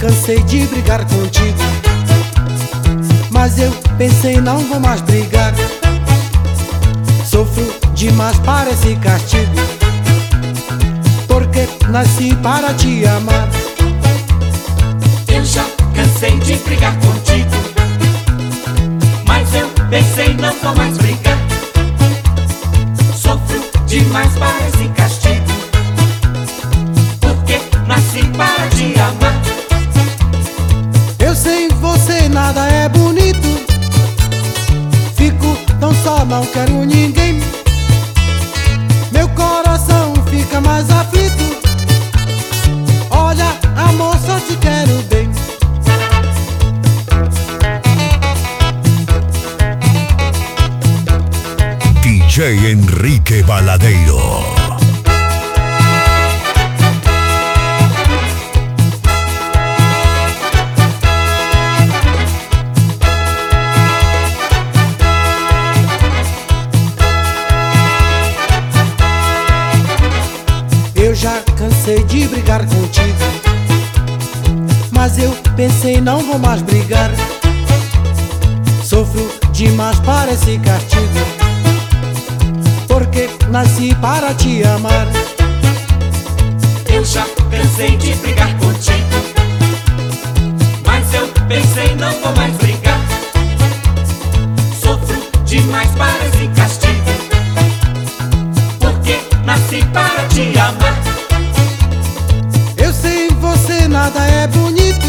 cansei de brigar contigo, mas eu pensei não vou mais brigar. Sofro demais para esse castigo, porque nasci para te amar. Eu já cansei de brigar contigo, mas eu pensei não vou mais brigar. Sofro demais para esse castigo, porque nasci para te amar. Eu sem você nada é bonito, fico tão só, não quero ninguém. Meu coração fica mais aflito, olha amor, só te quero bem. DJ Henrique Baladeiro. Eu já cansei de brigar contigo, mas eu pensei não vou mais brigar. Sofro demais para esse castigo, porque nasci para te amar. Eu já cansei de brigar contigo, mas eu pensei não vou mais brigar. Sofro demais para esse castigo, porque nasci para te amar. Eu sem você nada é bonito,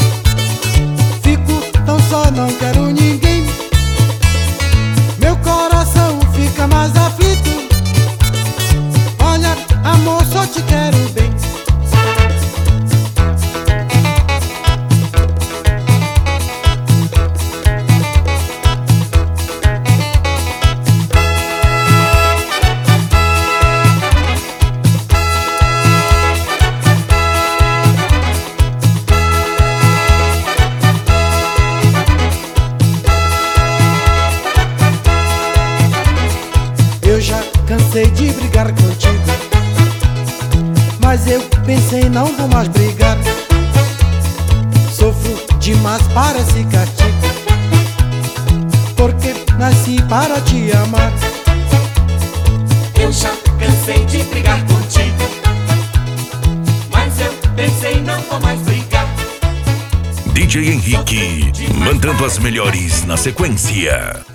fico tão só, não quero ninguém. Meu coração fica mais aflito, olha amor, só te quero bem. Eu já cansei de brigar contigo, mas eu pensei não vou mais brigar. Sofro demais para esse castigo, porque nasci para te amar. Eu já cansei de brigar contigo, mas eu pensei não vou mais brigar. DJ Henrique, mandando as melhores na sequência.